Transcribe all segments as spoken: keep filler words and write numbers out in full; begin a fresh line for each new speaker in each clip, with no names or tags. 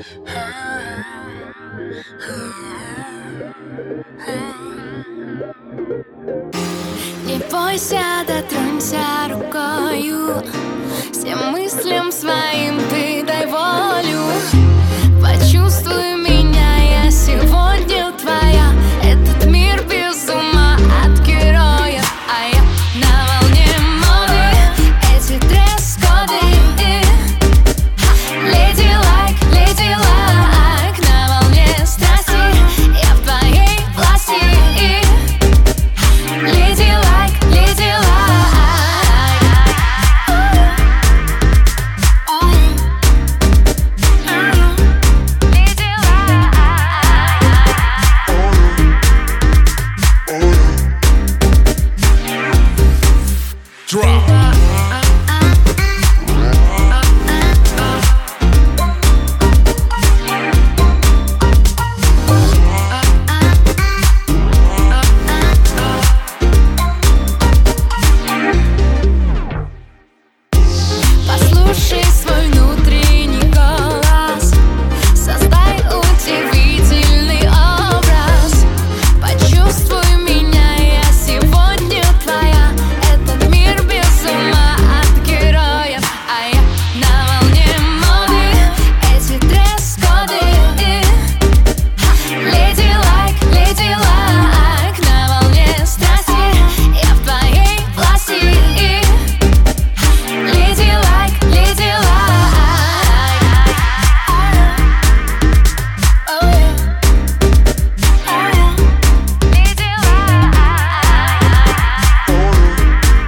Не бойся, дотронься рукою, всем мыслям своим ты дай волю. Почувствуй меня, я сегодня твоя. Этот мир без ума от героев, а я на волне моды. Эти дресс-коды, леди лайк, леди лайк. На волне страсти, я в твоей власти. Леди лайк, леди лайк. Леди лайк.
Drop.
Послушай свой внутренний голос, создай удивительный образ. Почувствуй меня, я сегодня твоя. Этот мир без ума от героев, а я на волне моды. Эти дресс-коды, леди лайк, леди лайк. На волне страсти, я в твоей власти. Леди лайк, леди лайк.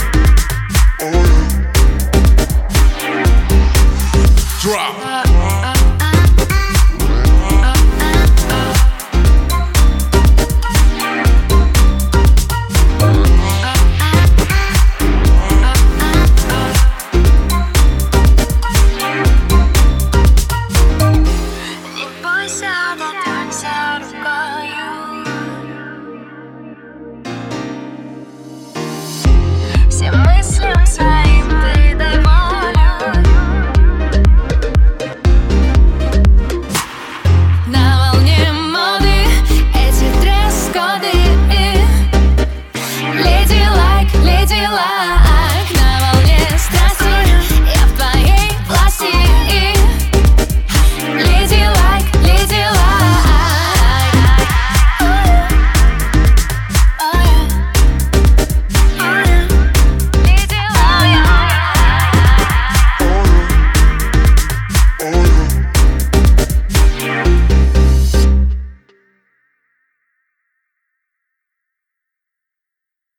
Леди лайк.
Drop.